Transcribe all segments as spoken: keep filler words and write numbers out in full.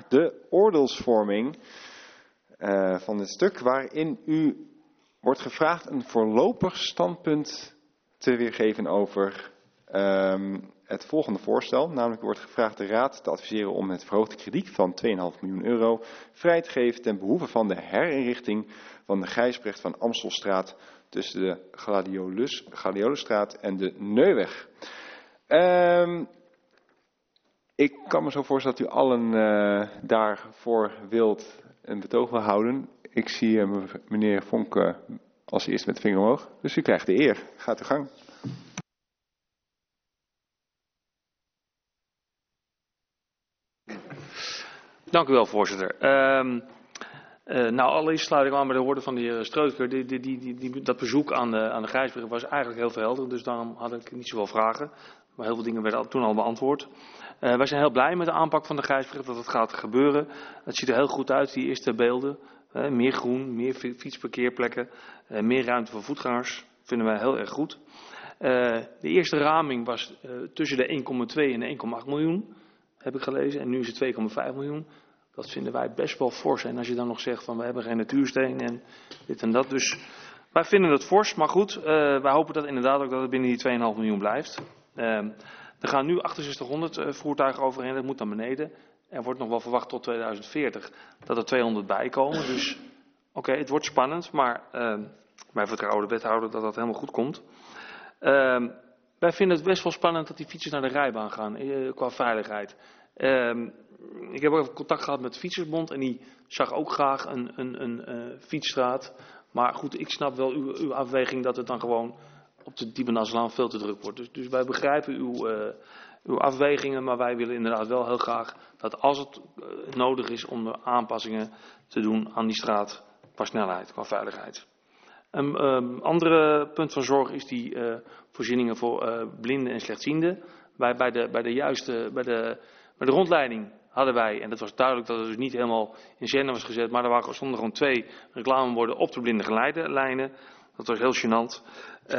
de oordeelsvorming uh, van dit stuk, waarin u wordt gevraagd een voorlopig standpunt te weergeven over um, het volgende voorstel. Namelijk wordt gevraagd de Raad te adviseren om het verhoogde krediet van twee komma vijf miljoen euro vrij te geven ten behoeve van de herinrichting van de Gijsbrecht van Amstelstraat tussen de Gladiolus, Gladiolusstraat en de Neuweg. Um, ik kan me zo voorstellen dat u allen uh, daarvoor wilt een betoog wil houden. Ik zie uh, meneer Vonk uh, als eerste met de vinger omhoog. Dus u krijgt de eer. Gaat uw gang. Dank u wel, voorzitter. Um, uh, nou, allereerst sluit ik aan bij de woorden van de heer Streutker. Die, die, die, die, dat bezoek aan de, aan de Gijsbrecht was eigenlijk heel verhelderend, dus daarom had ik niet zoveel vragen. Maar heel veel dingen werden toen al beantwoord. Uh, wij zijn heel blij met de aanpak van de Gijsbrecht, dat het gaat gebeuren. Het ziet er heel goed uit, die eerste beelden. Uh, meer groen, meer fietsparkeerplekken, uh, meer ruimte voor voetgangers. Vinden wij heel erg goed. Uh, de eerste raming was uh, tussen de één komma twee en de één komma acht miljoen, heb ik gelezen. En nu is het twee komma vijf miljoen. Dat vinden wij best wel fors. En als je dan nog zegt van we hebben geen natuursteen en dit en dat. Dus wij vinden het fors, maar goed. Uh, wij hopen dat inderdaad ook dat het binnen die twee komma vijf miljoen blijft. Uh, er gaan nu achtenzestighonderd uh, voertuigen overheen. Dat moet naar beneden. Er wordt nog wel verwacht tot tweeduizend veertig dat er tweehonderd bij komen. Dus oké, okay, het wordt spannend. Maar uh, wij vertrouwen de wethouder dat dat helemaal goed komt. Uh, wij vinden het best wel spannend dat die fietsers naar de rijbaan gaan. Uh, qua veiligheid. Uh, ik heb ook contact gehad met de Fietsersbond. En die zag ook graag een, een, een uh, fietsstraat. Maar goed, ik snap wel uw, uw afweging dat het dan gewoon op de Diepenaslaan veel te druk wordt. Dus, dus wij begrijpen uw, uh, uw afwegingen, maar wij willen inderdaad wel heel graag dat als het uh, nodig is om er aanpassingen te doen aan die straat qua snelheid, qua veiligheid. Een um, andere punt van zorg is die uh, voorzieningen voor uh, blinden en slechtzienden. Bij, bij, de, bij de juiste, bij de, bij de rondleiding hadden wij, en dat was duidelijk dat het dus niet helemaal in scène was gezet, maar er waren, stonden gewoon twee reclameborden op de blinde geleiderlijnen. Dat was heel gênant. Uh,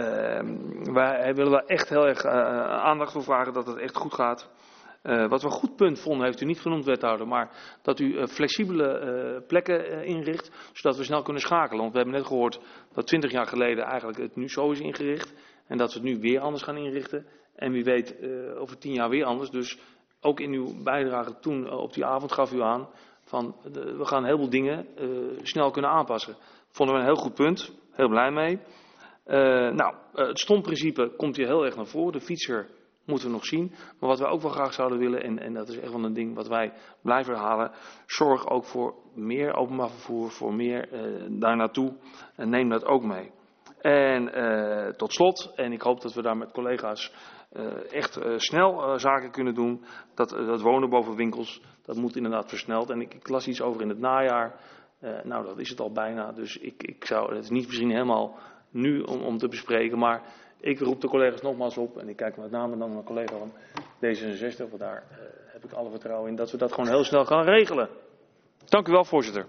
wij willen daar echt heel erg uh, aandacht voor vragen dat het echt goed gaat. Uh, wat we een goed punt vonden, heeft u niet genoemd, wethouder, maar dat u uh, flexibele uh, plekken uh, inricht, zodat we snel kunnen schakelen. Want we hebben net gehoord dat twintig jaar geleden eigenlijk het nu zo is ingericht en dat we het nu weer anders gaan inrichten. En wie weet uh, over tien jaar weer anders. Dus ook in uw bijdrage toen uh, op die avond gaf u aan van uh, we gaan een heleboel dingen uh, snel kunnen aanpassen. Vonden we een heel goed punt, heel blij mee. Uh, nou, uh, het stomprincipe komt hier heel erg naar voren. De fietser moeten we nog zien. Maar wat wij ook wel graag zouden willen, en, en dat is echt wel een ding wat wij blijven herhalen, zorg ook voor meer openbaar vervoer, voor meer uh, daar naartoe. En neem dat ook mee. En uh, tot slot, en ik hoop dat we daar met collega's uh, echt uh, snel uh, zaken kunnen doen. Dat, uh, dat wonen boven winkels, dat moet inderdaad versneld. En ik, ik las iets over in het najaar. Uh, nou, dat is het al bijna. Dus ik, ik zou, het is niet misschien helemaal nu om, om te bespreken, maar ik roep de collega's nogmaals op. En ik kijk met name dan mijn collega van D zesenzestig, want daar uh, heb ik alle vertrouwen in dat we dat gewoon heel snel gaan regelen. Dank u wel, voorzitter.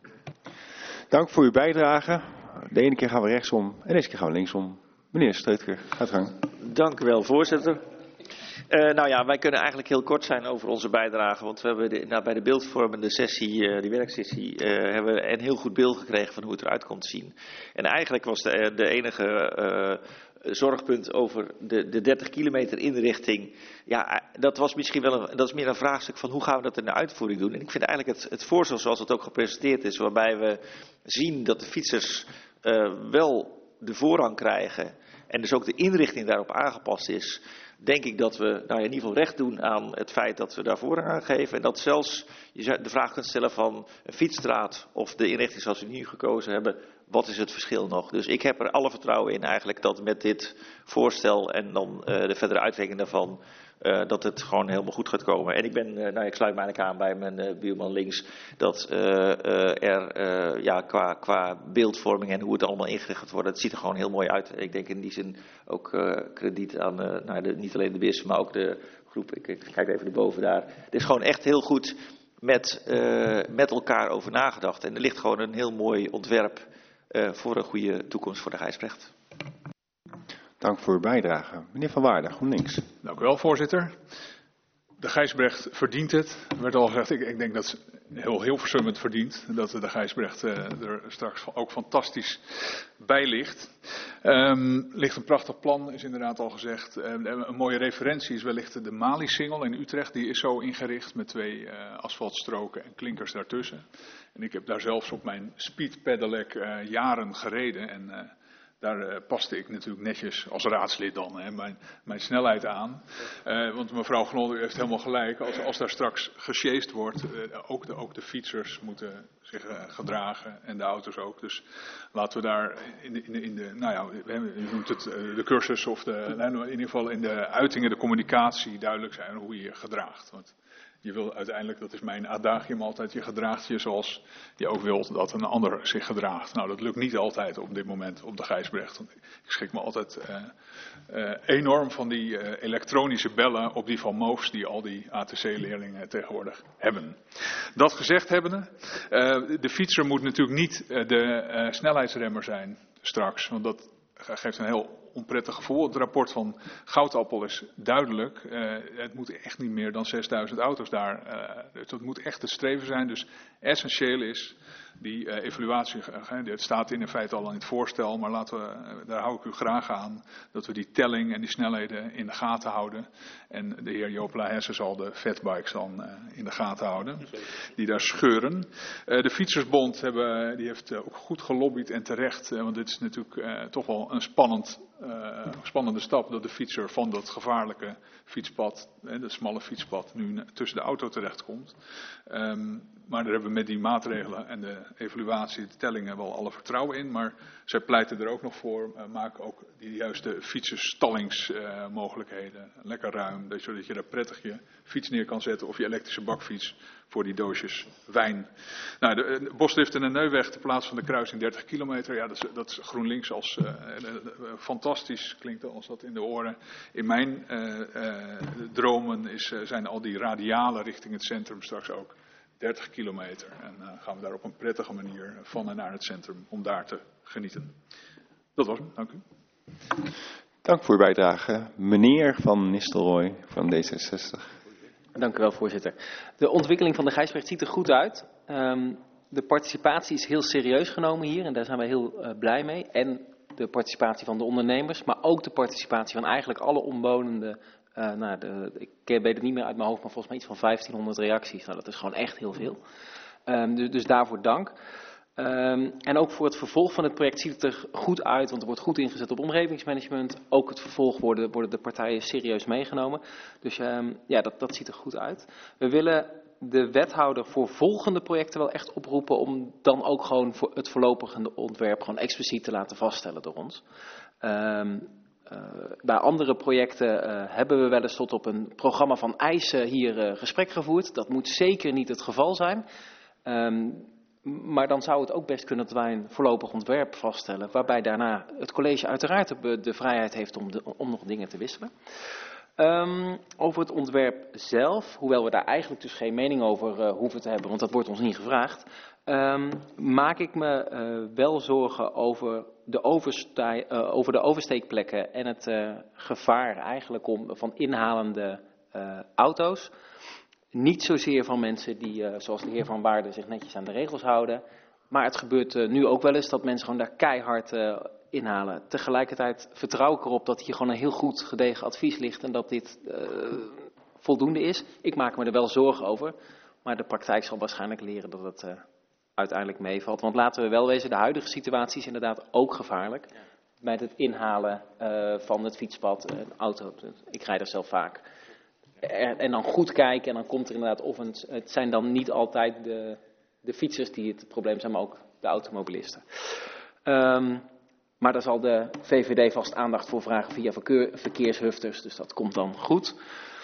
Dank voor uw bijdrage. De ene keer gaan we rechtsom en deze keer gaan we linksom. Meneer Streutker, gaat gang. Dank u wel, voorzitter. Uh, nou ja, wij kunnen eigenlijk heel kort zijn over onze bijdrage, want we hebben de, nou, bij de beeldvormende sessie, uh, die werksessie, uh, hebben we een heel goed beeld gekregen van hoe het eruit komt zien. En eigenlijk was de, de enige uh, zorgpunt over de, de dertig kilometer inrichting, ja, dat was misschien wel een, dat is meer een vraagstuk van hoe gaan we dat in de uitvoering doen. En ik vind eigenlijk het, het voorstel zoals het ook gepresenteerd is, waarbij we zien dat de fietsers uh, wel de voorrang krijgen en dus ook de inrichting daarop aangepast is, denk ik dat we nou in ieder geval recht doen aan het feit dat we daar voorrang aan geven. En dat zelfs je de vraag kunt stellen van een fietsstraat of de inrichting zoals we nu gekozen hebben, wat is het verschil nog? Dus ik heb er alle vertrouwen in eigenlijk dat met dit voorstel en dan uh, de verdere uitwerking daarvan, uh, dat het gewoon helemaal goed gaat komen. En ik ben, uh, nou ik sluit mij eigenlijk aan bij mijn uh, buurman links, dat uh, uh, er uh, ja, qua, qua beeldvorming en hoe het allemaal ingericht gaat worden, het ziet er gewoon heel mooi uit. Ik denk in die zin ook uh, krediet aan uh, nou, de, niet alleen de B I S, maar ook de groep, ik, ik kijk even erboven daar. Het is gewoon echt heel goed met, uh, met elkaar over nagedacht. En er ligt gewoon een heel mooi ontwerp uh, voor een goede toekomst voor de Gijsbrecht. Dank voor uw bijdrage. Meneer Van Waarden, GroenLinks. Dank u wel, voorzitter. de Gijsbrecht verdient het. Er werd al gezegd, ik, ik denk dat heel Hilversum het verdient. Dat de Gijsbrecht uh, er straks ook fantastisch bij ligt. Um, ligt een prachtig plan, is inderdaad al gezegd. Uh, een mooie referentie is wellicht de Mali-singel in Utrecht. Die is zo ingericht met twee uh, asfaltstroken en klinkers daartussen. En ik heb daar zelfs op mijn speed pedelec uh, jaren gereden. En uh, daar uh, paste ik natuurlijk netjes als raadslid dan hè, mijn, mijn snelheid aan. Uh, want mevrouw Gnolder heeft helemaal gelijk. Als, als daar straks gesjeest wordt, uh, ook, de, ook de fietsers moeten zich uh, gedragen en de auto's ook. Dus laten we daar in de, in de, in de nou ja, u noemt het uh, de cursus of de, in ieder geval in de uitingen, de communicatie duidelijk zijn hoe je je gedraagt. Want je wil uiteindelijk, dat is mijn adagium altijd, je gedraagt je zoals je ook wilt dat een ander zich gedraagt. Nou, dat lukt niet altijd op dit moment op de Gijsbrecht. Want ik schrik me altijd uh, uh, enorm van die uh, elektronische bellen op die van Moofs die al die A T C-leerlingen tegenwoordig hebben. Dat gezegd hebbende, uh, de fietser moet natuurlijk niet uh, de uh, snelheidsremmer zijn straks, want dat geeft een heel onprettig gevoel. Het rapport van Goudappel is duidelijk. Uh, het moet echt niet meer dan zesduizend auto's daar. Uh, het moet echt het streven zijn. Dus essentieel is die uh, evaluatie. Uh, het staat in feite al in het voorstel. Maar laten we, uh, daar hou ik u graag aan. Dat we die telling en die snelheden in de gaten houden. En de heer Joop Laherse zal de fatbikes dan uh, in de gaten houden. Die daar scheuren. Uh, de Fietsersbond hebben, die heeft uh, ook goed gelobbyd en terecht. Uh, want dit is natuurlijk uh, toch wel een spannend... Uh, spannende stap dat de fietser van dat gevaarlijke fietspad, hè, dat smalle fietspad, nu tussen de auto terechtkomt. Um, maar daar hebben we met die maatregelen en de evaluatie, de tellingen wel alle vertrouwen in. Maar zij pleiten er ook nog voor, uh, maak ook die juiste fietserstallingsmogelijkheden uh, lekker ruim. Zodat je daar prettig je fiets neer kan zetten of je elektrische bakfiets voor die doosjes wijn. Nou, de, de Boslift en de Neuweg ter plaats van de kruising dertig kilometer. Ja, dat is, dat is GroenLinks als uh, uh, uh, fantastisch klinkt als dat in de oren. In mijn uh, uh, dromen is, uh, zijn al die radialen richting het centrum straks ook dertig kilometer. En uh, gaan we daar op een prettige manier van en naar het centrum om daar te genieten. Dat was hem, dank u. Dank voor uw bijdrage. Meneer Van Nistelrooy van D zesenzestig. Dank u wel, voorzitter. De ontwikkeling van de Gijsbrecht ziet er goed uit. Um, de participatie is heel serieus genomen hier en daar zijn wij heel uh, blij mee. En de participatie van de ondernemers, maar ook de participatie van eigenlijk alle omwonenden. Uh, nou, de, ik weet het niet meer uit mijn hoofd, maar volgens mij iets van vijftienhonderd reacties. Nou, dat is gewoon echt heel veel. Um, dus, dus daarvoor dank. Um, en ook voor het vervolg van het project ziet het er goed uit, want er wordt goed ingezet op omgevingsmanagement. Ook het vervolg worden, worden de partijen serieus meegenomen. Dus um, ja, dat, dat ziet er goed uit. We willen de wethouder voor volgende projecten wel echt oproepen om dan ook gewoon voor het voorlopige ontwerp gewoon expliciet te laten vaststellen door ons. Um, uh, bij andere projecten uh, hebben we wel eens tot op een programma van eisen hier uh, gesprek gevoerd. Dat moet zeker niet het geval zijn. Um, Maar dan zou het ook best kunnen dat wij een voorlopig ontwerp vaststellen, waarbij daarna het college uiteraard de, de vrijheid heeft om, de, om nog dingen te wisselen. Um, over het ontwerp zelf, hoewel we daar eigenlijk dus geen mening over uh, hoeven te hebben, want dat wordt ons niet gevraagd, um, maak ik me uh, wel zorgen over de, overstij, uh, over de oversteekplekken en het uh, gevaar eigenlijk om, van inhalende uh, auto's. Niet zozeer van mensen die, uh, zoals de heer Van Waarden, zich netjes aan de regels houden. Maar het gebeurt uh, nu ook wel eens dat mensen gewoon daar keihard uh, inhalen. Tegelijkertijd vertrouw ik erop dat hier gewoon een heel goed gedegen advies ligt en dat dit uh, voldoende is. Ik maak me er wel zorgen over, maar de praktijk zal waarschijnlijk leren dat het uh, uiteindelijk meevalt. Want laten we wel wezen, de huidige situatie is inderdaad ook gevaarlijk. Ja. Met het inhalen uh, van het fietspad, een auto. Ik rijd er zelf vaak. En dan goed kijken en dan komt er inderdaad of een, het zijn dan niet altijd de, de fietsers die het probleem zijn, maar ook de automobilisten. Um, maar daar zal de V V D vast aandacht voor vragen via verkeer, verkeershufters, dus dat komt dan goed.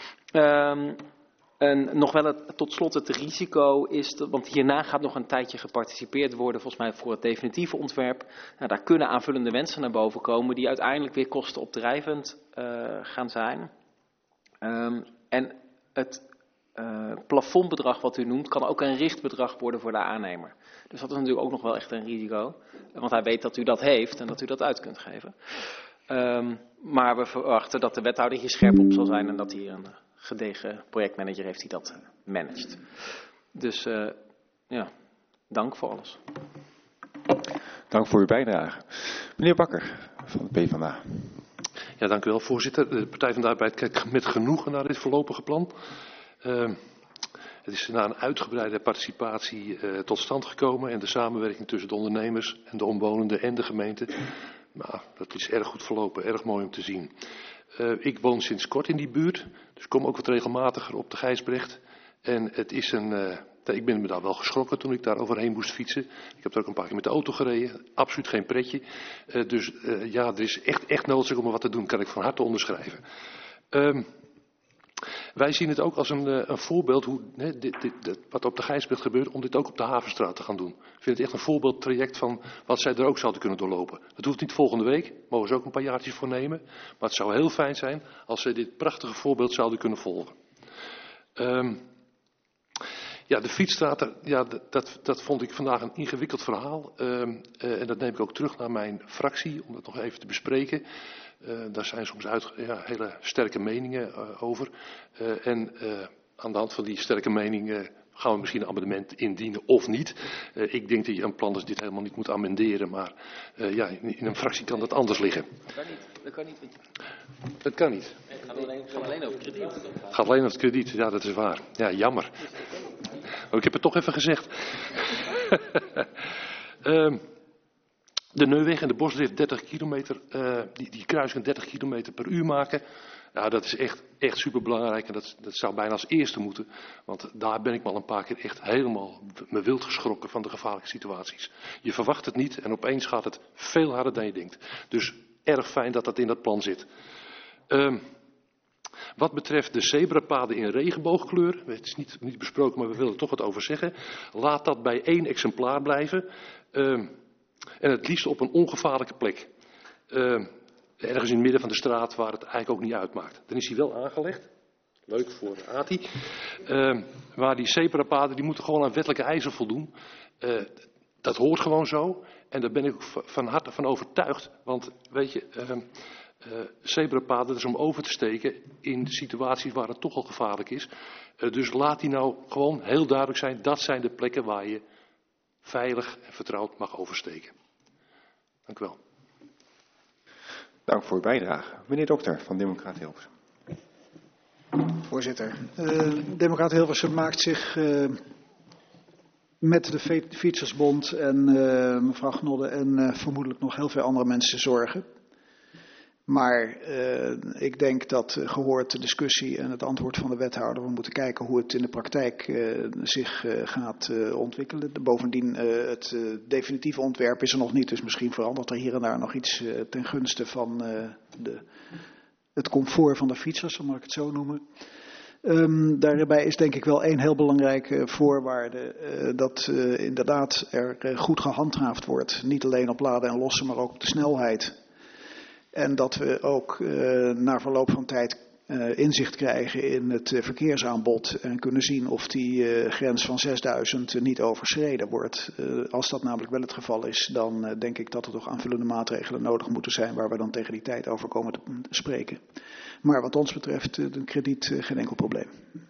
Um, en nog wel het, tot slot het risico is, dat, want hierna gaat nog een tijdje geparticipeerd worden, volgens mij voor het definitieve ontwerp. Nou, daar kunnen aanvullende wensen naar boven komen die uiteindelijk weer kostenopdrijvend uh, gaan zijn. Um, en het uh, plafondbedrag wat u noemt kan ook een richtbedrag worden voor de aannemer. Dus dat is natuurlijk ook nog wel echt een risico. Want hij weet dat u dat heeft en dat u dat uit kunt geven. Um, maar we verwachten dat de wethouder hier scherp op zal zijn en dat hier een gedegen projectmanager heeft die dat managt. Dus uh, ja, dank voor alles. Dank voor uw bijdrage. Meneer Bakker van de PvdA. Ja, dank u wel, voorzitter. De Partij van de Arbeid kijkt met genoegen naar dit voorlopige plan. Uh, het is na een uitgebreide participatie uh, tot stand gekomen en de samenwerking tussen de ondernemers en de omwonenden en de gemeente. Nou, dat is erg goed verlopen, erg mooi om te zien. Uh, ik woon sinds kort in die buurt, dus kom ook wat regelmatiger op de Gijsbrecht. En het is een, uh, ik ben me daar wel geschrokken toen ik daar overheen moest fietsen. Ik heb er ook een paar keer met de auto gereden, absoluut geen pretje. Uh, dus uh, ja, er is echt, echt nodig om er wat te doen, kan ik van harte onderschrijven. Um, Wij zien het ook als een, een voorbeeld hoe, hè, dit, dit, dit, wat op de Gijsbrecht gebeurt, om dit ook op de Havenstraat te gaan doen. Ik vind het echt een voorbeeldtraject van wat zij er ook zouden kunnen doorlopen. Dat hoeft niet volgende week, mogen ze ook een paar jaartjes voor nemen. Maar het zou heel fijn zijn als zij dit prachtige voorbeeld zouden kunnen volgen. Um, ja, de fietsstraat, ja, dat, dat vond ik vandaag een ingewikkeld verhaal. Um, uh, en dat neem ik ook terug naar mijn fractie, om dat nog even te bespreken. Uh, daar zijn soms uit, ja, hele sterke meningen uh, over. Uh, en uh, aan de hand van die sterke meningen gaan we misschien een amendement indienen of niet. Uh, ik denk dat je een plan als dit helemaal niet moet amenderen, maar uh, ja, in, in een fractie kan dat anders liggen. Dat kan niet. Dat kan niet. Dat kan niet. Het gaat alleen, gaat alleen over krediet. Het gaat alleen over het krediet, ja, dat is waar. Ja, jammer. Oh, ik heb het toch even gezegd. uh, De Neuweg en de Bosdrift dertig kilometer, uh, die, die kruising dertig kilometer per uur maken. Ja, dat is echt, echt superbelangrijk en dat, dat zou bijna als eerste moeten. Want daar ben ik wel een paar keer echt helemaal me wild geschrokken van de gevaarlijke situaties. Je verwacht het niet en opeens gaat het veel harder dan je denkt. Dus erg fijn dat dat in dat plan zit. Um, Wat betreft de zebrapaden in regenboogkleur, het is niet, niet besproken, maar we willen er toch wat over zeggen. Laat dat bij één exemplaar blijven. Um, En het liefst op een ongevaarlijke plek. Uh, ergens in het midden van de straat waar het eigenlijk ook niet uitmaakt. Dan is hij wel aangelegd. Leuk voor Ati. Uh, maar die zebrapaden die moeten gewoon aan wettelijke eisen voldoen. Uh, dat hoort gewoon zo. En daar ben ik ook van harte van overtuigd. Want weet je, uh, uh, zebrapaden dat is om over te steken in situaties waar het toch al gevaarlijk is. Uh, dus laat die nou gewoon heel duidelijk zijn. Dat zijn de plekken waar je veilig en vertrouwd mag oversteken. Dank u wel. Dank voor uw bijdrage. Meneer Dokter van Democraten Hilversum. Voorzitter, uh, Democraten Hilversum maakt zich uh, met de Fietsersbond en uh, mevrouw Gnodde en uh, vermoedelijk nog heel veel andere mensen zorgen. Maar uh, ik denk dat uh, gehoord de discussie en het antwoord van de wethouder, we moeten kijken hoe het in de praktijk uh, zich uh, gaat uh, ontwikkelen. Bovendien, uh, het uh, definitieve ontwerp is er nog niet, dus misschien verandert er hier en daar nog iets uh, ten gunste van uh, de, het comfort van de fietsers, zal ik het zo noemen. Um, daarbij is denk ik wel één heel belangrijke voorwaarde, uh, dat uh, inderdaad er uh, goed gehandhaafd wordt. Niet alleen op laden en lossen, maar ook op de snelheid. En dat we ook uh, na verloop van tijd uh, inzicht krijgen in het uh, verkeersaanbod en kunnen zien of die uh, grens van zesduizend uh, niet overschreden wordt. Uh, als dat namelijk wel het geval is, dan uh, denk ik dat er toch aanvullende maatregelen nodig moeten zijn waar we dan tegen die tijd over komen te spreken. Maar wat ons betreft, uh, de krediet uh, geen enkel probleem.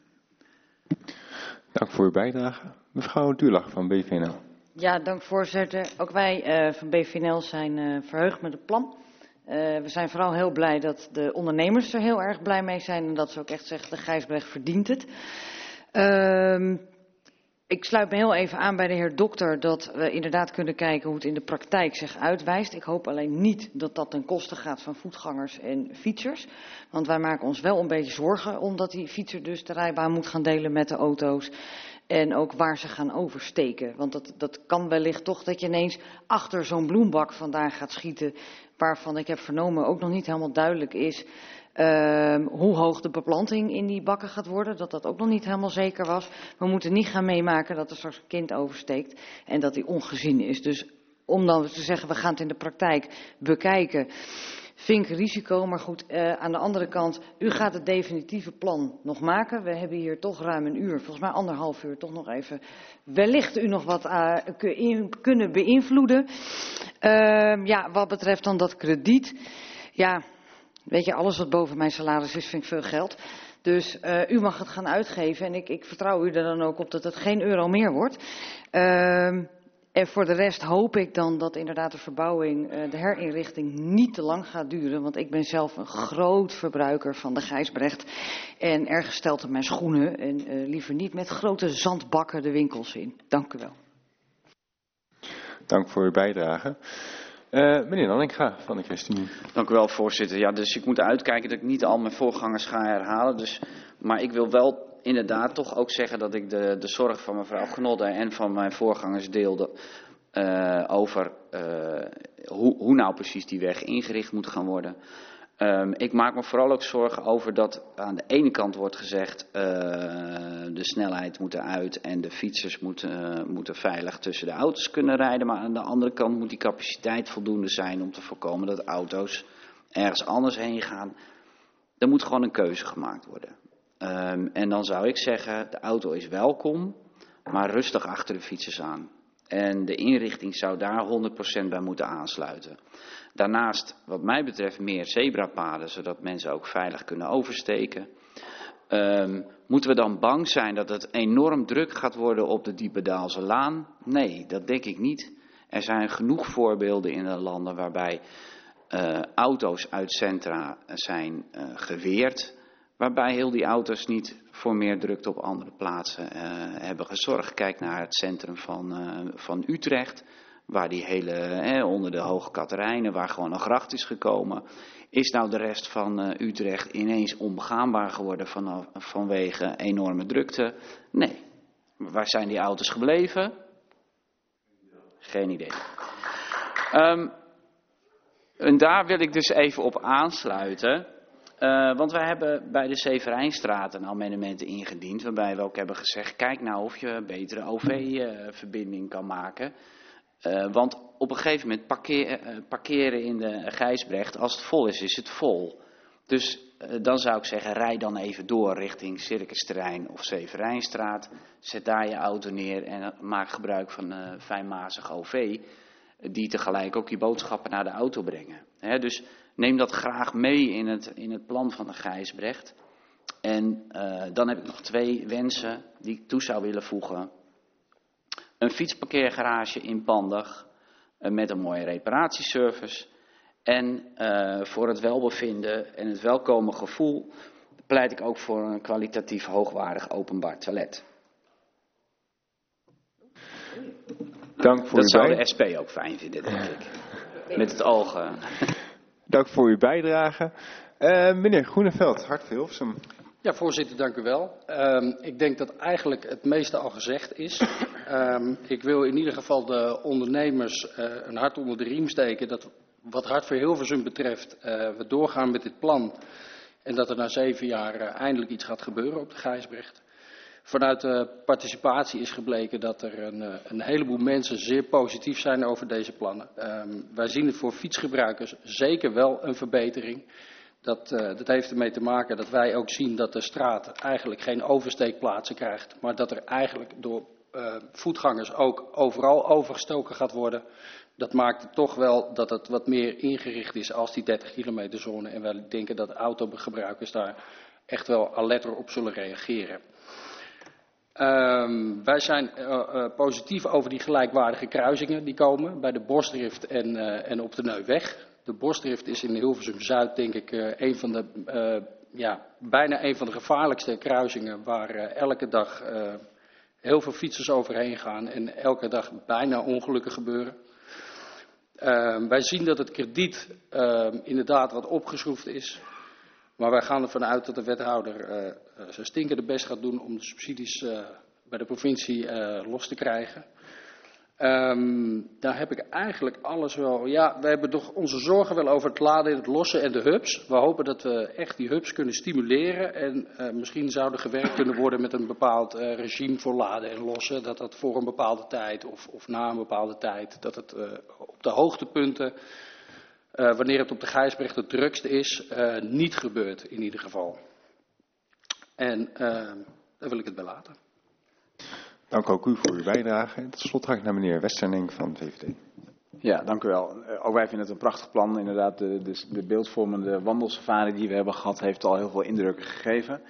Dank voor uw bijdrage. Mevrouw Duurlach van B V N L. Ja, dank voorzitter. Ook wij uh, van B V N L zijn uh, verheugd met het plan. Uh, we zijn vooral heel blij dat de ondernemers er heel erg blij mee zijn en dat ze ook echt zeggen, de Gijsbrecht verdient het. Uh, ik sluit me heel even aan bij de heer Dokter dat we inderdaad kunnen kijken hoe het in de praktijk zich uitwijst. Ik hoop alleen niet dat dat ten koste gaat van voetgangers en fietsers. Want wij maken ons wel een beetje zorgen omdat die fietser dus de rijbaan moet gaan delen met de auto's. En ook waar ze gaan oversteken. Want dat, dat kan wellicht toch dat je ineens achter zo'n bloembak vandaan gaat schieten. Waarvan ik heb vernomen ook nog niet helemaal duidelijk is uh, hoe hoog de beplanting in die bakken gaat worden. Dat dat ook nog niet helemaal zeker was. We moeten niet gaan meemaken dat er straks een kind oversteekt en dat die ongezien is. Dus om dan te zeggen we gaan het in de praktijk bekijken. Vind ik risico, maar goed, uh, aan de andere kant, u gaat het definitieve plan nog maken. We hebben hier toch ruim een uur, volgens mij anderhalf uur, toch nog even wellicht u nog wat uh, kunnen beïnvloeden. Uh, ja, wat betreft dan dat krediet, ja, weet je, alles wat boven mijn salaris is, vind ik veel geld. Dus uh, u mag het gaan uitgeven en ik, ik vertrouw u er dan ook op dat het geen euro meer wordt. Uh, en voor de rest hoop ik dan dat inderdaad de verbouwing, uh, de herinrichting niet te lang gaat duren. Want ik ben zelf een groot verbruiker van de Gijsbrecht. En erg gesteld aan mijn schoenen. En uh, liever niet met grote zandbakken de winkels in. Dank u wel. Dank voor uw bijdrage. Uh, meneer Nanninga van de ChristenUnie. Dank u wel, voorzitter. Ja, dus ik moet uitkijken dat ik niet al mijn voorgangers ga herhalen. Dus, maar ik wil wel inderdaad toch ook zeggen dat ik de, de zorg van mevrouw Gnodde en van mijn voorgangers deelde uh, over uh, hoe, hoe nou precies die weg ingericht moet gaan worden. Um, ik maak me vooral ook zorgen over dat aan de ene kant wordt gezegd uh, de snelheid moet eruit en de fietsers moeten, uh, moeten veilig tussen de auto's kunnen rijden. Maar aan de andere kant moet die capaciteit voldoende zijn om te voorkomen dat auto's ergens anders heen gaan. Er moet gewoon een keuze gemaakt worden. Um, en dan zou ik zeggen, de auto is welkom, maar rustig achter de fietsers aan. En de inrichting zou daar honderd procent bij moeten aansluiten. Daarnaast, wat mij betreft, meer zebrapaden, zodat mensen ook veilig kunnen oversteken. Um, moeten we dan bang zijn dat het enorm druk gaat worden op de Diependaalse Laan? Nee, dat denk ik niet. Er zijn genoeg voorbeelden in de landen waarbij uh, auto's uit centra zijn uh, geweerd. Waarbij heel die auto's niet voor meer drukte op andere plaatsen uh, hebben gezorgd. Kijk naar het centrum van, uh, van Utrecht. Waar die hele, eh, onder de Hoge Katerijnen, waar gewoon een gracht is gekomen. Is nou de rest van uh, Utrecht ineens onbegaanbaar geworden van, vanwege enorme drukte? Nee. Waar zijn die auto's gebleven? Geen idee. Um, en daar wil ik dus even op aansluiten. Uh, want wij hebben bij de Severijnstraat een amendement ingediend. Waarbij we ook hebben gezegd, kijk nou of je een betere O V-verbinding uh, kan maken. Uh, want op een gegeven moment parkeer, uh, parkeren in de Gijsbrecht, als het vol is, is het vol. Dus uh, dan zou ik zeggen, rij dan even door richting Circusterrein of Severijnstraat. Zet daar je auto neer en uh, maak gebruik van uh, fijnmazig O V. Uh, die tegelijk ook je boodschappen naar de auto brengen. He, dus neem dat graag mee in het, in het plan van de Gijsbrecht. En uh, dan heb ik nog twee wensen die ik toe zou willen voegen. Een fietsparkeergarage in Pandig uh, met een mooie reparatieservice. En uh, voor het welbevinden en het welkome gevoel pleit ik ook voor een kwalitatief hoogwaardig openbaar toilet. Dank voor Dat uw zou bij... de S P ook fijn vinden, denk ik. Met het oog. Uh... Dank voor uw bijdrage. Uh, meneer Groeneveld, Hart van Hilversum. Ja, voorzitter, dank u wel. Um, ik denk dat eigenlijk het meeste al gezegd is. Um, ik wil in ieder geval de ondernemers uh, een hart onder de riem steken dat wat Hart voor Hilversum betreft uh, we doorgaan met dit plan. En dat er na zeven jaar uh, eindelijk iets gaat gebeuren op de Gijsbrecht. Vanuit de participatie is gebleken dat er een, een heleboel mensen zeer positief zijn over deze plannen. Um, wij zien het voor fietsgebruikers zeker wel een verbetering. Dat, uh, dat heeft ermee te maken dat wij ook zien dat de straat eigenlijk geen oversteekplaatsen krijgt. Maar dat er eigenlijk door uh, voetgangers ook overal overgestoken gaat worden. Dat maakt het toch wel dat het wat meer ingericht is als die dertig kilometer zone. En wij denken dat autogebruikers daar echt wel alerter op zullen reageren. Um, wij zijn uh, uh, positief over die gelijkwaardige kruisingen die komen bij de Bosdrift en, uh, en op de Neuweg. De Bosdrift is in Hilversum-Zuid denk ik uh, een van de, uh, ja, bijna een van de gevaarlijkste kruisingen waar uh, elke dag uh, heel veel fietsers overheen gaan en elke dag bijna ongelukken gebeuren. Uh, wij zien dat het krediet uh, inderdaad wat opgeschroefd is. Maar wij gaan ervan uit dat de wethouder uh, zijn stinkende best gaat doen om de subsidies uh, bij de provincie uh, los te krijgen. Um, daar heb ik eigenlijk alles wel. Ja, we hebben toch onze zorgen wel over het laden en het lossen en de hubs. We hopen dat we echt die hubs kunnen stimuleren. En uh, misschien zou er gewerkt kunnen worden met een bepaald uh, regime voor laden en lossen. Dat dat voor een bepaalde tijd of, of na een bepaalde tijd, dat het uh, op de hoogtepunten, uh, wanneer het op de Gijsbrecht het drukste is, uh, niet gebeurt in ieder geval. En uh, daar wil ik het bij laten. Dank ook u voor uw bijdrage. Tot slot ga ik naar meneer Westerning van V V D. Ja, dank u wel. Uh, ook wij vinden het een prachtig plan. Inderdaad, de, de, de beeldvormende wandelsafari die we hebben gehad heeft al heel veel indrukken gegeven.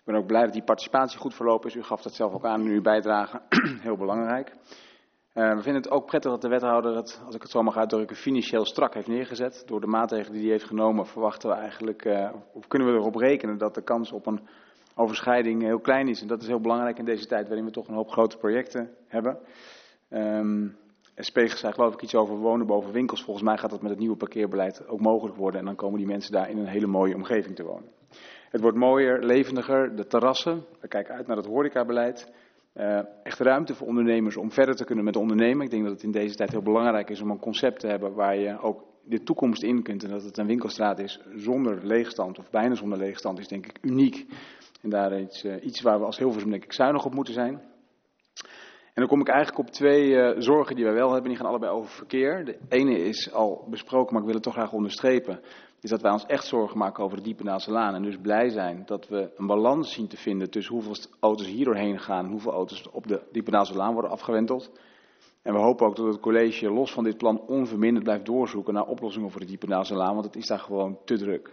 Ik ben ook blij dat die participatie goed verlopen is. U gaf dat zelf ook aan in uw bijdrage. Heel belangrijk. Uh, we vinden het ook prettig dat de wethouder het, als ik het zo mag uitdrukken, financieel strak heeft neergezet. Door de maatregelen die hij heeft genomen verwachten we eigenlijk, uh, of kunnen we erop rekenen dat de kans op een overschrijding heel klein is. En dat is heel belangrijk in deze tijd waarin we toch een hoop grote projecten hebben. Um, S P zei geloof ik iets over wonen boven winkels. Volgens mij gaat dat met het nieuwe parkeerbeleid ook mogelijk worden. En dan komen die mensen daar in een hele mooie omgeving te wonen. Het wordt mooier, levendiger, de terrassen. We kijken uit naar het horecabeleid. Uh, echt ruimte voor ondernemers om verder te kunnen met ondernemen. Ik denk dat het in deze tijd heel belangrijk is om een concept te hebben waar je ook de toekomst in kunt. En dat het een winkelstraat is zonder leegstand of bijna zonder leegstand is denk ik uniek. En daar iets, uh, iets waar we als Hilversum denk ik zuinig op moeten zijn. En dan kom ik eigenlijk op twee uh, zorgen die wij wel hebben. Die gaan allebei over verkeer. De ene is al besproken, maar ik wil het toch graag onderstrepen. Is dat wij ons echt zorgen maken over de Diependaelse Laan. En dus blij zijn dat we een balans zien te vinden tussen hoeveel auto's hier doorheen gaan. En hoeveel auto's op de Diependaelse Laan worden afgewenteld. En we hopen ook dat het college los van dit plan onverminderd blijft doorzoeken naar oplossingen voor de Diependaelse Laan. Want het is daar gewoon te druk.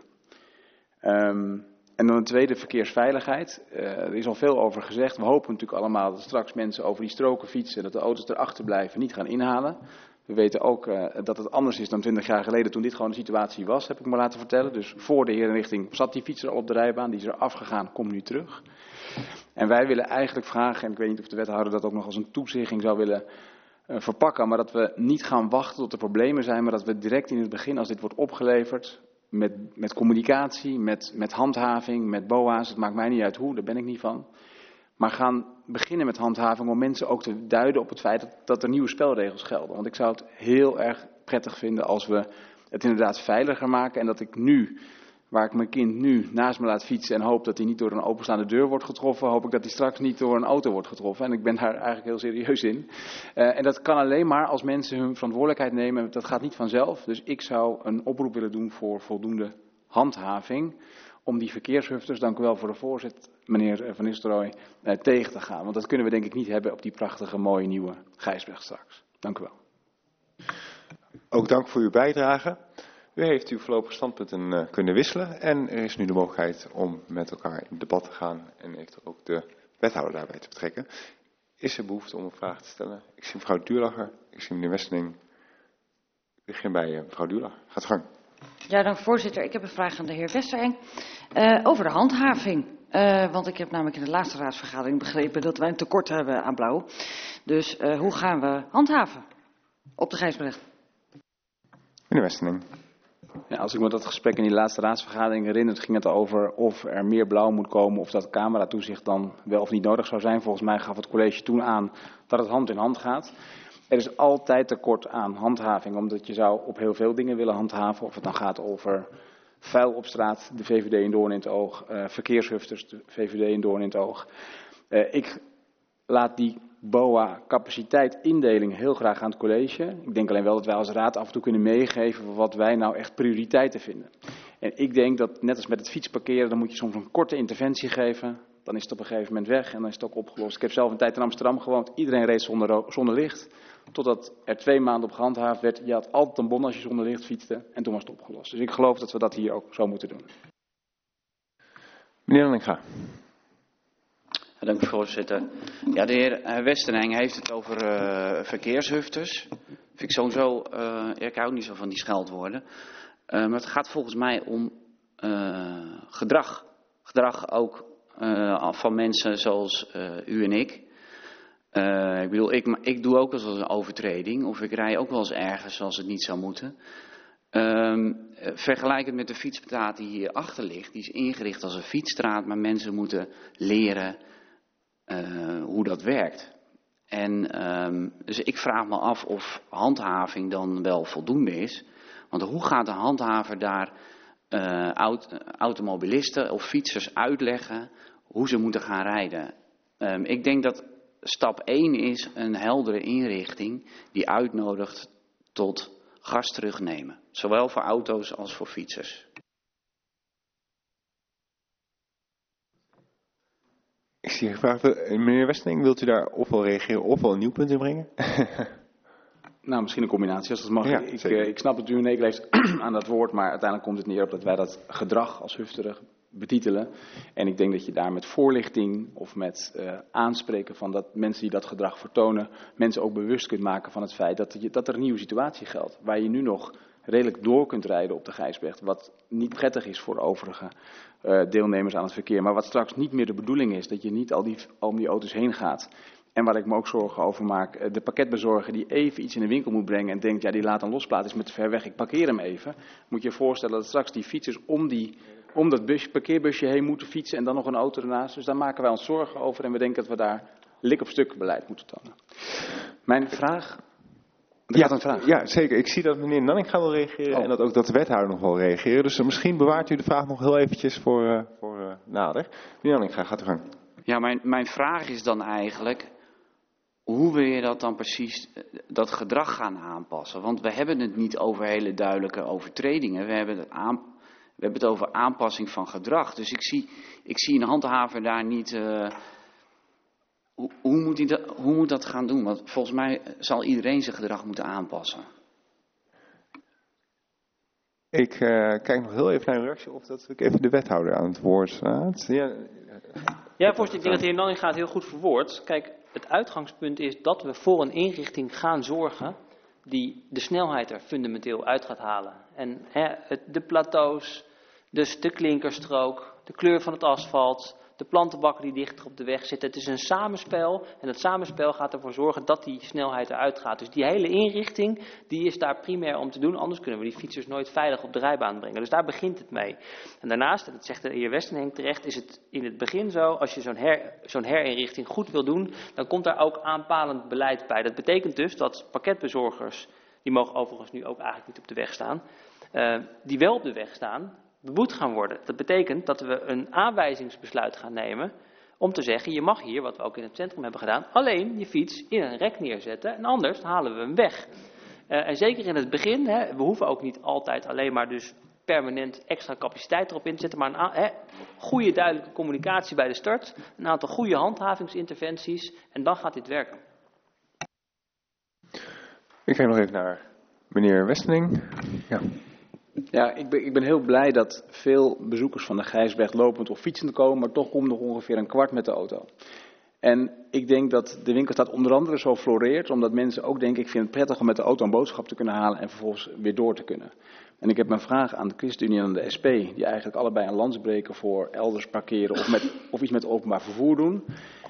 Um, En dan een tweede, verkeersveiligheid. Uh, er is al veel over gezegd. We hopen natuurlijk allemaal dat straks mensen over die stroken fietsen, dat de auto's erachter blijven, niet gaan inhalen. We weten ook uh, dat het anders is dan twintig jaar geleden toen dit gewoon de situatie was, heb ik me laten vertellen. Dus voor de herinrichting zat die fietser al op de rijbaan, die is er afgegaan, komt nu terug. En wij willen eigenlijk vragen, en ik weet niet of de wethouder dat ook nog als een toezegging zou willen uh, verpakken, maar dat we niet gaan wachten tot er problemen zijn, maar dat we direct in het begin, als dit wordt opgeleverd, Met, met communicatie, met, met handhaving, met B O A's, het maakt mij niet uit hoe, daar ben ik niet van. Maar gaan beginnen met handhaving om mensen ook te duiden op het feit dat, dat er nieuwe spelregels gelden. Want ik zou het heel erg prettig vinden als we het inderdaad veiliger maken. En dat ik nu, waar ik mijn kind nu naast me laat fietsen en hoop dat hij niet door een openstaande deur wordt getroffen, hoop ik dat hij straks niet door een auto wordt getroffen. En ik ben daar eigenlijk heel serieus in. Uh, en dat kan alleen maar als mensen hun verantwoordelijkheid nemen. Dat gaat niet vanzelf. Dus ik zou een oproep willen doen voor voldoende handhaving om die verkeershufters, dank u wel voor de voorzet, meneer Van Nistelrooy, uh, tegen te gaan. Want dat kunnen we denk ik niet hebben op die prachtige mooie nieuwe Gijsbrecht straks. Dank u wel. Ook dank voor uw bijdrage. U heeft uw voorlopige standpunten uh, kunnen wisselen en er is nu de mogelijkheid om met elkaar in debat te gaan en eventueel ook de wethouder daarbij te betrekken. Is er behoefte om een vraag te stellen? Ik zie mevrouw Duurlacher, ik zie meneer Westeling. Ik begin bij uh, mevrouw Duurlacher. Gaat gang. Ja, dank voorzitter. Ik heb een vraag aan de heer Westereng uh, over de handhaving. Uh, want ik heb namelijk in de laatste raadsvergadering begrepen dat wij een tekort hebben aan blauw. Dus uh, hoe gaan we handhaven op de Gijsbrecht? Meneer Westeling. Ja, als ik me dat gesprek in die laatste raadsvergadering herinner, ging het over of er meer blauw moet komen of dat cameratoezicht dan wel of niet nodig zou zijn. Volgens mij gaf het college toen aan dat het hand in hand gaat. Er is altijd tekort aan handhaving, omdat je zou op heel veel dingen willen handhaven. Of het dan gaat over vuil op straat, de V V D in doorn in het oog, uh, verkeershufters, de V V D in doorn in het oog. Uh, ik laat die B O A-capaciteit-indeling heel graag aan het college. Ik denk alleen wel dat wij als raad af en toe kunnen meegeven wat wij nou echt prioriteiten vinden. En ik denk dat, net als met het fietsparkeren, dan moet je soms een korte interventie geven. Dan is het op een gegeven moment weg en dan is het ook opgelost. Ik heb zelf een tijd in Amsterdam gewoond. Iedereen reed zonder, zonder licht. Totdat er twee maanden op gehandhaafd werd. Je had altijd een bon als je zonder licht fietste. En toen was het opgelost. Dus ik geloof dat we dat hier ook zo moeten doen. Meneer Lanninga. Ja, dank u voorzitter. Ja, de heer Westereng heeft het over uh, verkeershufters. Vind ik sowieso, uh, ik hou niet zo van die scheldwoorden. Uh, maar het gaat volgens mij om uh, gedrag. Gedrag ook uh, van mensen zoals uh, u en ik. Uh, ik bedoel, ik, ik doe ook wel eens een overtreding. Of ik rij ook wel eens ergens als het niet zou moeten. Um, vergelijkend met de fietsstraat die hier achter ligt. Die is ingericht als een fietsstraat. Maar mensen moeten leren uh, hoe dat werkt. En um, dus ik vraag me af of handhaving dan wel voldoende is. Want hoe gaat de handhaver daar uh, aut- automobilisten of fietsers uitleggen hoe ze moeten gaan rijden? Um, ik denk dat stap één is een heldere inrichting die uitnodigt tot gas terugnemen. Zowel voor auto's als voor fietsers. Ik zie gevraagd, meneer Westeling, wilt u daar ofwel reageren ofwel een nieuw punt in brengen? Nou, misschien een combinatie als dat mag. Ja, ik, uh, ik snap dat u een hekel heeft aan dat woord, maar uiteindelijk komt het neer op dat wij dat gedrag als hufteren betitelen. En ik denk dat je daar met voorlichting of met uh, aanspreken van dat mensen die dat gedrag vertonen, mensen ook bewust kunt maken van het feit dat, je, dat er een nieuwe situatie geldt. Waar je nu nog redelijk door kunt rijden op de Gijsbrecht. Wat niet prettig is voor de overige uh, deelnemers aan het verkeer. Maar wat straks niet meer de bedoeling is. Dat je niet al die, om die auto's heen gaat. En waar ik me ook zorgen over maak. De pakketbezorger die even iets in de winkel moet brengen. En denkt, ja die laat een losplaat is met te ver weg. Ik parkeer hem even. Moet je je voorstellen dat straks die fietsers om, die, om dat bus, parkeerbusje heen moeten fietsen. En dan nog een auto ernaast. Dus daar maken wij ons zorgen over. En we denken dat we daar lik op stuk beleid moeten tonen. Mijn vraag... Ja, ja, zeker. Ik zie dat meneer Nanninga wil reageren oh. en dat ook dat de wethouder nog wil reageren. Dus uh, misschien bewaart u de vraag nog heel eventjes voor, uh, voor uh, nader. Meneer Nanninga, gaat u gang. Ja, mijn, mijn vraag is dan eigenlijk, hoe wil je dat dan precies, dat gedrag gaan aanpassen? Want we hebben het niet over hele duidelijke overtredingen. We hebben het, aan, we hebben het over aanpassing van gedrag. Dus ik zie, ik zie een handhaver daar niet... Uh, Hoe, hoe, moet hij dat, hoe moet dat gaan doen? Want volgens mij zal iedereen zijn gedrag moeten aanpassen. Ik uh, kijk nog heel even naar uw reactie of dat ik even de wethouder aan het woord staat. Ja, ja voorzitter, ik denk dat de heer Nanninga het heel goed verwoordt. Kijk, het uitgangspunt is dat we voor een inrichting gaan zorgen die de snelheid er fundamenteel uit gaat halen. En hè, het, de plateaus, dus de klinkerstrook, de kleur van het asfalt... de plantenbakken die dichter op de weg zitten. Het is een samenspel en dat samenspel gaat ervoor zorgen dat die snelheid eruit gaat. Dus die hele inrichting die is daar primair om te doen. Anders kunnen we die fietsers nooit veilig op de rijbaan brengen. Dus daar begint het mee. En daarnaast, en dat zegt de heer Westenhenk terecht, is het in het begin zo, als je zo'n her, zo'n herinrichting goed wil doen, dan komt daar ook aanpalend beleid bij. Dat betekent dus dat pakketbezorgers, die mogen overigens nu ook eigenlijk niet op de weg staan, uh, die wel op de weg staan, beboet gaan worden. Dat betekent dat we een aanwijzingsbesluit gaan nemen om te zeggen, je mag hier, wat we ook in het centrum hebben gedaan, alleen je fiets in een rek neerzetten en anders halen we hem weg. Uh, en zeker in het begin, hè, we hoeven ook niet altijd alleen maar dus permanent extra capaciteit erop in te zetten, maar een hè, goede duidelijke communicatie bij de start, een aantal goede handhavingsinterventies en dan gaat dit werken. Ik kijk nog even naar meneer Westenink. Ja. Ja, ik ben, ik ben heel blij dat veel bezoekers van de Gijsbrecht lopend of fietsend komen, maar toch komt nog ongeveer een kwart met de auto. En ik denk dat de winkelstad onder andere zo floreert, omdat mensen ook denken, ik vind het prettig om met de auto een boodschap te kunnen halen en vervolgens weer door te kunnen. En ik heb mijn vraag aan de ChristenUnie en aan de S P, die eigenlijk allebei een lans breken voor elders parkeren of, met, of iets met openbaar vervoer doen.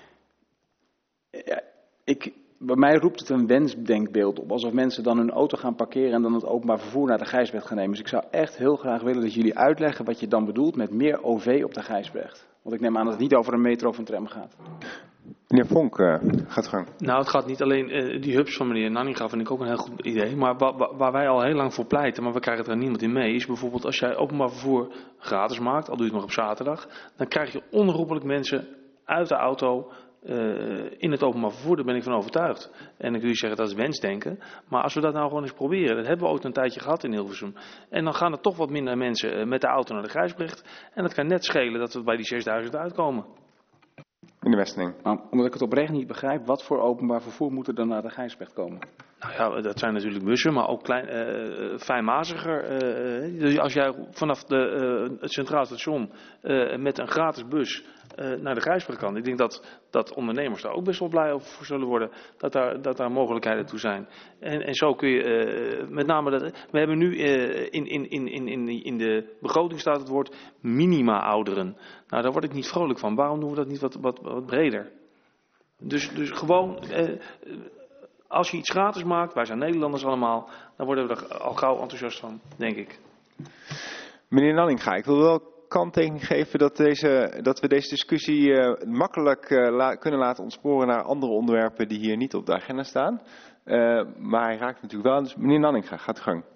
Ja, ik... Bij mij roept het een wensdenkbeeld op. Alsof mensen dan hun auto gaan parkeren en dan het openbaar vervoer naar de Gijsbrecht gaan nemen. Dus ik zou echt heel graag willen dat jullie uitleggen wat je dan bedoelt met meer O V op de Gijsbrecht. Want ik neem aan dat het niet over een metro of een tram gaat. Meneer Vonk, uh, gaat gang. Nou, het gaat niet alleen, uh, die hubs van meneer Nanninga vind ik ook een heel goed idee. Maar wa wa waar wij al heel lang voor pleiten, maar we krijgen er niemand in mee, is bijvoorbeeld als jij openbaar vervoer gratis maakt, al doe je het nog op zaterdag, dan krijg je onherroepelijk mensen uit de auto Uh, in het openbaar vervoer, daar ben ik van overtuigd. En dan kun je zeggen dat is wensdenken. Maar als we dat nou gewoon eens proberen, dat hebben we ook een tijdje gehad in Hilversum. En dan gaan er toch wat minder mensen uh, met de auto naar de Gijsbrecht. En dat kan net schelen dat we bij die zesduizend uitkomen. Meneer Westenink. Nou, omdat ik het oprecht niet begrijp, wat voor openbaar vervoer moet er dan naar de Gijsbrecht komen? Nou ja, dat zijn natuurlijk bussen, maar ook klein, uh, fijnmaziger. Uh, dus als jij vanaf de, uh, het Centraal Station uh, met een gratis bus uh, naar de Gijsbrecht kan. Ik denk dat, dat ondernemers daar ook best wel blij over voor zullen worden. Dat daar, dat daar mogelijkheden toe zijn. En, en zo kun je uh, met name, dat, we hebben nu uh, in, in, in, in, in de begroting staat het woord minima-ouderen. Nou, daar word ik niet vrolijk van. Waarom doen we dat niet wat, wat, wat breder? Dus, dus gewoon... Uh, Als je iets gratis maakt, wij zijn Nederlanders allemaal, dan worden we er al gauw enthousiast van, denk ik. Meneer Nanninga, ik wil wel kanttekening geven dat, deze, dat we deze discussie uh, makkelijk uh, la kunnen laten ontsporen naar andere onderwerpen die hier niet op de agenda staan. Uh, maar hij raakt natuurlijk wel aan. Dus meneer Nanninga, gaat u gang.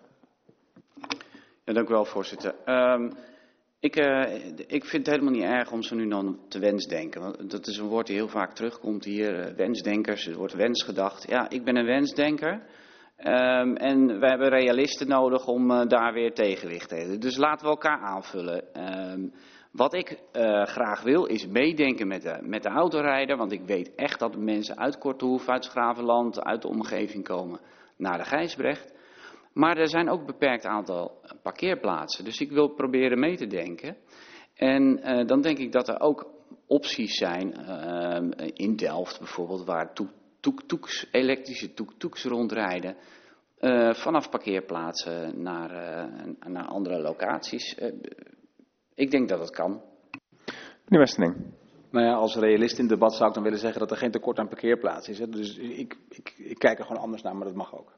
Ja, dank u wel, voorzitter. Um, Ik, uh, ik vind het helemaal niet erg om zo nu dan te wensdenken. Want dat is een woord die heel vaak terugkomt hier. Uh, wensdenkers, er wordt wensgedacht. Ja, ik ben een wensdenker. Um, en we hebben realisten nodig om uh, daar weer tegenwicht te hebben. Dus laten we elkaar aanvullen. Um, wat ik uh, graag wil is meedenken met de, met de autorijder. Want ik weet echt dat mensen uit Kortehoef, uit Schravenland, uit de omgeving komen naar de Gijsbrecht. Maar er zijn ook een beperkt aantal parkeerplaatsen. Dus ik wil proberen mee te denken. En uh, dan denk ik dat er ook opties zijn, uh, in Delft bijvoorbeeld, waar tuk-tuks, elektrische tuk-tuks rondrijden, uh, vanaf parkeerplaatsen naar, uh, naar andere locaties. Uh, ik denk dat het kan. Meneer Westerling. Nou ja, als realist in het debat zou ik dan willen zeggen dat er geen tekort aan parkeerplaatsen is. Hè? Dus ik, ik, ik kijk er gewoon anders naar, maar dat mag ook.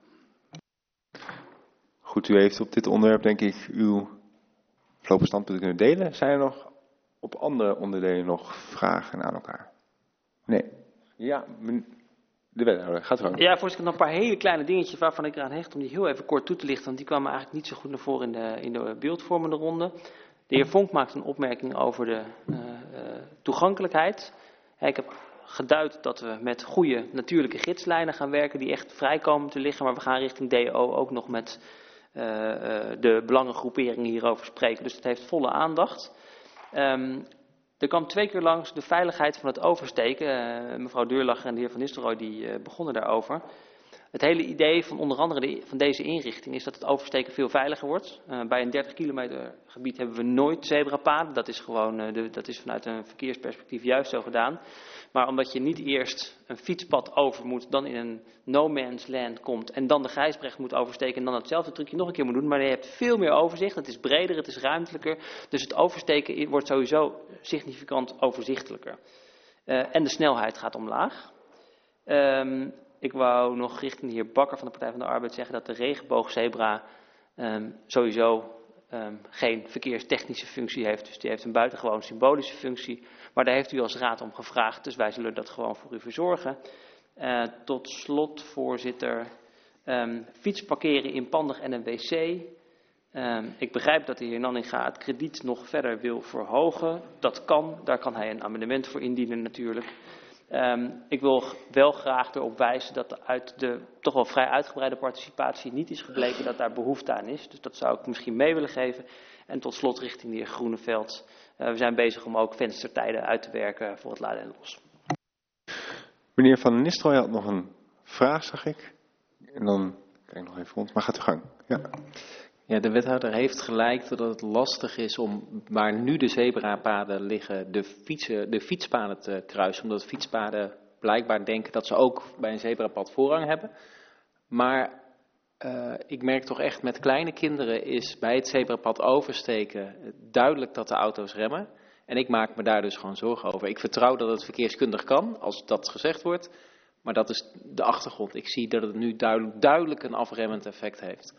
Goed, u heeft op dit onderwerp denk ik uw voorlopige standpunten kunnen delen. Zijn er nog op andere onderdelen nog vragen aan elkaar? Nee. Ja, de wethouder, gaat gewoon. Ja, voorzitter, nog een paar hele kleine dingetjes waarvan ik eraan hecht om die heel even kort toe te lichten. Want die kwamen eigenlijk niet zo goed naar voren in de, in de beeldvormende ronde. De heer Vonk maakt een opmerking over de uh, uh, toegankelijkheid. Ik heb geduid dat we met goede natuurlijke gidslijnen gaan werken die echt vrij komen te liggen. Maar we gaan richting D O ook nog met uh, uh, de belangengroeperingen hierover spreken. Dus dat heeft volle aandacht. Um, er kwam twee keer langs de veiligheid van het oversteken. Uh, mevrouw Deurlacher en de heer Van Nistelrooy die uh, begonnen daarover. Het hele idee van onder andere de, van deze inrichting is dat het oversteken veel veiliger wordt. Uh, bij een dertig kilometer gebied hebben we nooit zebrapaden. Dat is gewoon, uh, de, dat is vanuit een verkeersperspectief juist zo gedaan. Maar omdat je niet eerst een fietspad over moet, dan in een no man's land komt en dan de Gijsbrecht moet oversteken en dan hetzelfde trucje nog een keer moet doen. Maar je hebt veel meer overzicht, het is breder, het is ruimtelijker. Dus het oversteken wordt sowieso significant overzichtelijker. Uh, en de snelheid gaat omlaag. Um, Ik wou nog richting de heer Bakker van de Partij van de Arbeid zeggen dat de regenboogzebra um, sowieso um, geen verkeerstechnische functie heeft. Dus die heeft een buitengewoon symbolische functie. Maar daar heeft u als raad om gevraagd, dus wij zullen dat gewoon voor u verzorgen. Uh, tot slot, voorzitter, um, fietsparkeren inpandig en een wc. Um, ik begrijp dat de heer Nanninga het krediet nog verder wil verhogen. Dat kan, daar kan hij een amendement voor indienen natuurlijk. Um, ik wil wel graag erop wijzen dat uit de toch wel vrij uitgebreide participatie niet is gebleken dat daar behoefte aan is. Dus dat zou ik misschien mee willen geven. En tot slot richting de heer Groeneveld. Uh, we zijn bezig om ook venstertijden uit te werken voor het laden en los. Meneer Van Nistelrooy had nog een vraag, zag ik. En dan kijk ik nog even rond, maar gaat uw gang. Ja. Ja, de wethouder heeft gelijk dat het lastig is om, waar nu de zebrapaden liggen, de, fietsen, de fietspaden te kruisen. Omdat fietspaden blijkbaar denken dat ze ook bij een zebrapad voorrang hebben. Maar uh, ik merk toch echt met kleine kinderen is bij het zebrapad oversteken duidelijk dat de auto's remmen. En ik maak me daar dus gewoon zorgen over. Ik vertrouw dat het verkeerskundig kan, als dat gezegd wordt. Maar dat is de achtergrond. Ik zie dat het nu duidelijk, duidelijk een afremmend effect heeft.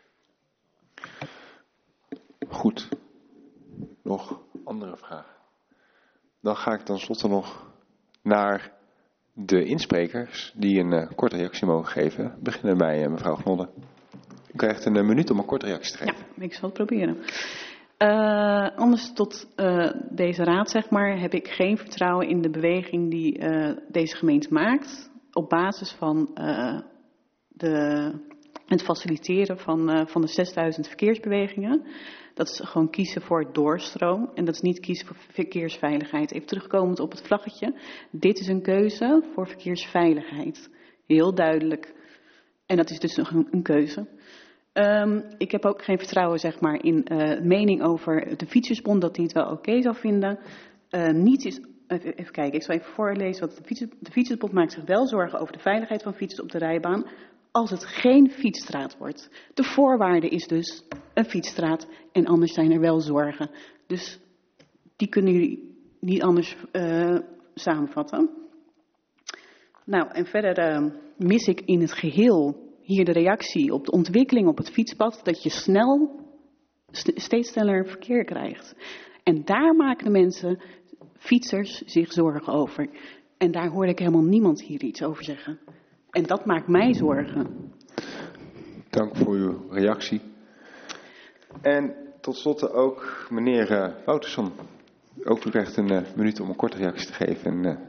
Goed. Nog andere vragen? Dan ga ik tenslotte nog naar de insprekers die een uh, korte reactie mogen geven. We beginnen bij uh, mevrouw Gnodde. U krijgt een uh, minuut om een korte reactie te geven. Ja, ik zal het proberen. Uh, anders tot uh, deze raad, zeg maar, heb ik geen vertrouwen in de beweging die uh, deze gemeente maakt. Op basis van uh, de, het faciliteren van, uh, van de zesduizend verkeersbewegingen. Dat is gewoon kiezen voor doorstroom en dat is niet kiezen voor verkeersveiligheid. Even terugkomend op het vlaggetje. Dit is een keuze voor verkeersveiligheid. Heel duidelijk. En dat is dus nog een, een keuze. Um, ik heb ook geen vertrouwen, zeg maar, in uh, mening over de fietsersbond, dat die het wel oké okay zou vinden. Uh, niets is, even, even kijken, ik zal even voorlezen. Wat de, fietsers, de fietsersbond maakt zich wel zorgen over de veiligheid van fietsers op de rijbaan, als het geen fietsstraat wordt. De voorwaarde is dus een fietsstraat en anders zijn er wel zorgen. Dus die kunnen jullie niet anders uh, samenvatten. Nou, en verder uh, mis ik in het geheel hier de reactie op de ontwikkeling op het fietspad, dat je snel, st- steeds sneller verkeer krijgt. En daar maken de mensen, fietsers, zich zorgen over. En daar hoor ik helemaal niemand hier iets over zeggen. En dat maakt mij zorgen. Dank voor uw reactie. En tot slot ook meneer uh, Woutersson. Ook u krijgt een uh, minuut om een korte reactie te geven. En, uh,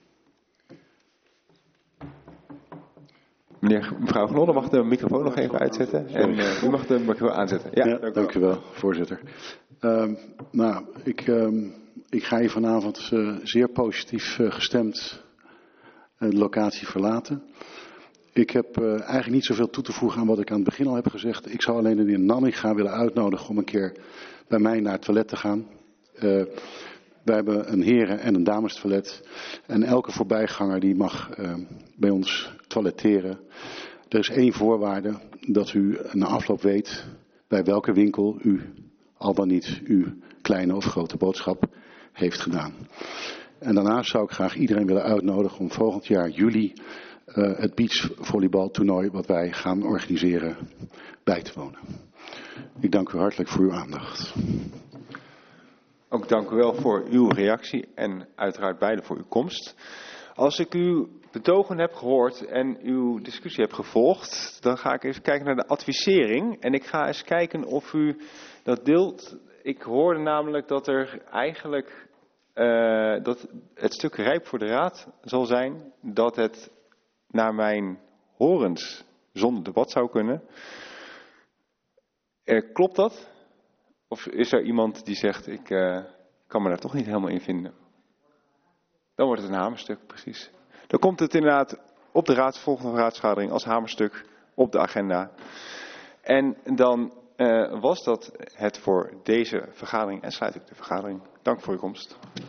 Meneer, mevrouw Gnodde mag de microfoon nog even uitzetten. En uh, u mag de microfoon aanzetten. Ja, ja dank, dank u wel, voorzitter. Uh, nou, ik, uh, ik ga hier vanavond uh, zeer positief uh, gestemd uh, de locatie verlaten. Ik heb uh, eigenlijk niet zoveel toe te voegen aan wat ik aan het begin al heb gezegd. Ik zou alleen de heer Nanninga willen uitnodigen om een keer bij mij naar het toilet te gaan. Uh, wij hebben een heren- en een damestoilet. En elke voorbijganger die mag uh, bij ons toiletteren. Er is één voorwaarde, dat u na afloop weet bij welke winkel u al dan niet uw kleine of grote boodschap heeft gedaan. En daarnaast zou ik graag iedereen willen uitnodigen om volgend jaar juli uh, het beachvolleybaltoernooi wat wij gaan organiseren bij te wonen. Ik dank u hartelijk voor uw aandacht. Ook dank u wel voor uw reactie en uiteraard beide voor uw komst. Als ik uw betogen heb gehoord en uw discussie heb gevolgd, dan ga ik even kijken naar de advisering. En ik ga eens kijken of u dat deelt. Ik hoorde namelijk dat er eigenlijk uh, dat het stuk rijp voor de raad zal zijn, dat het naar mijn horens zonder debat zou kunnen. Uh, klopt dat? Of is er iemand die zegt, ik uh, kan me daar toch niet helemaal in vinden? Dan wordt het een hamerstuk, precies. Dan komt het inderdaad op de raads, volgende raadsvergadering als hamerstuk op de agenda. En dan uh, was dat het voor deze vergadering en sluit ik de vergadering. Dank voor uw komst.